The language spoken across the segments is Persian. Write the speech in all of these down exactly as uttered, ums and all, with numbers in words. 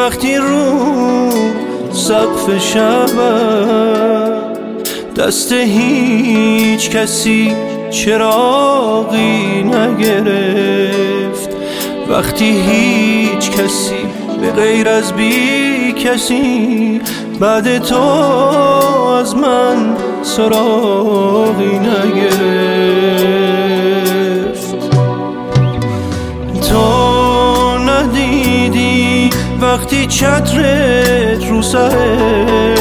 وقتی رو سقف شبم دست هیچ کسی چراغی نگرفت، وقتی هیچ کسی به غیر از بی کسی بعد تو از من سراغی نگرفت. تو ندیدی وقتی چترت رو سره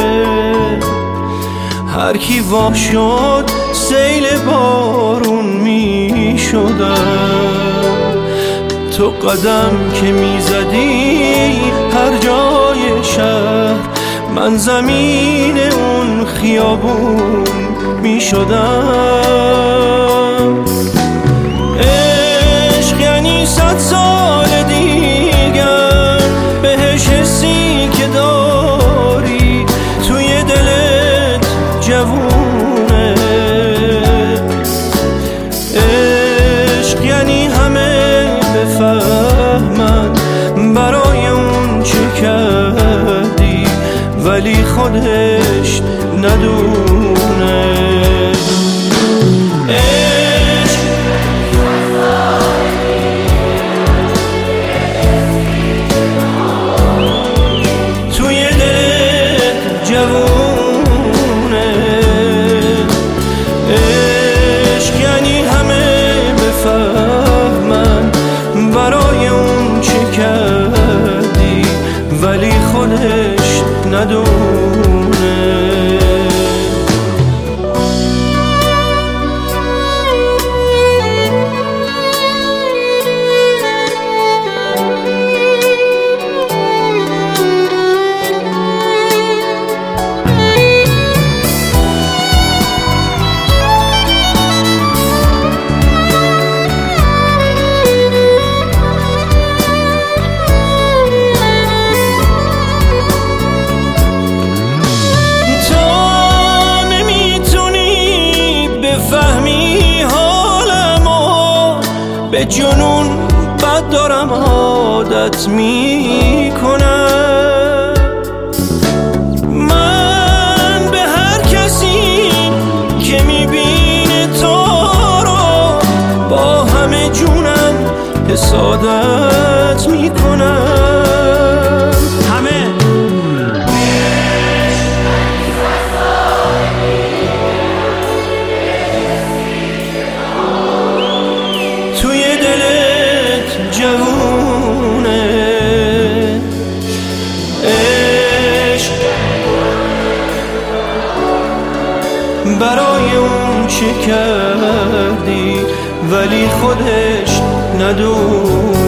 هر کی وا شد سیل بارون می شدم. تو قدم که می زدی هر جای شهر من زمین اون خیابون می شدم. عشق یعنی صد سال دیگر بهش حسی که داری توی دلت جوونه. عشق یعنی همه بفهمن برای اون چه کردی ولی خودش ندونه. توی دلت جوونه. عشق یعنی همه بفهمن برای اون چه کردی ولی خودش ندونه. به جنون بد دارم عادت میکنم. من به هر کسی که میبینه تو رو با همه جونم حسادت میکنم. همه جوونه. عشق برای اون چه کردی ولی خودش ندونه.